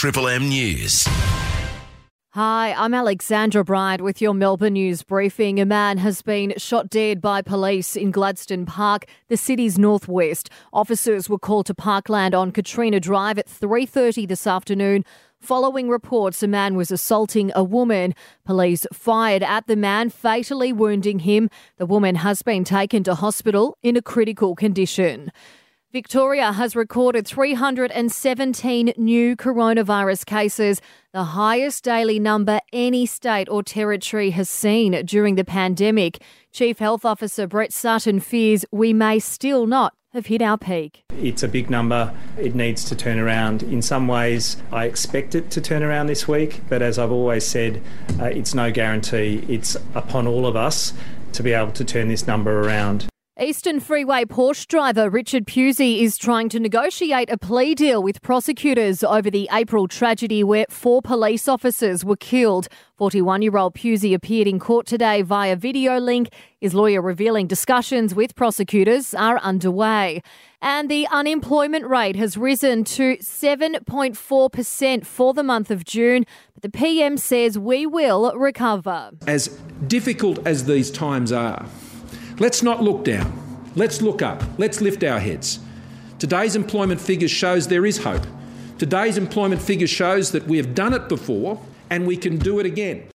Triple M News. Hi, I'm Alexandra Bryant with your Melbourne News briefing. A man has been shot dead by police in Gladstone Park, the city's northwest. Officers were called to Parkland on Katrina Drive at 3:30 this afternoon. Following reports, a man was assaulting a woman. Police fired at the man, fatally wounding him. The woman has been taken to hospital in a critical condition. Victoria has recorded 317 new coronavirus cases, the highest daily number any state or territory has seen during the pandemic. Chief Health Officer Brett Sutton fears we may still not have hit our peak. It's a big number. It needs to turn around. In some ways, I expect it to turn around this week, but as I've always said, it's no guarantee. It's upon all of us to be able to turn this number around. Eastern Freeway Porsche driver Richard Pusey is trying to negotiate a plea deal with prosecutors over the April tragedy where 4 police officers were killed. 41-year-old Pusey appeared in court today via video link. His lawyer revealing discussions with prosecutors are underway. And the unemployment rate has risen to 7.4% for the month of June. But the PM says we will recover. As difficult as these times are, let's not look down. Let's look up. Let's lift our heads. Today's employment figures shows there is hope. Today's employment figures shows that we have done it before and we can do it again.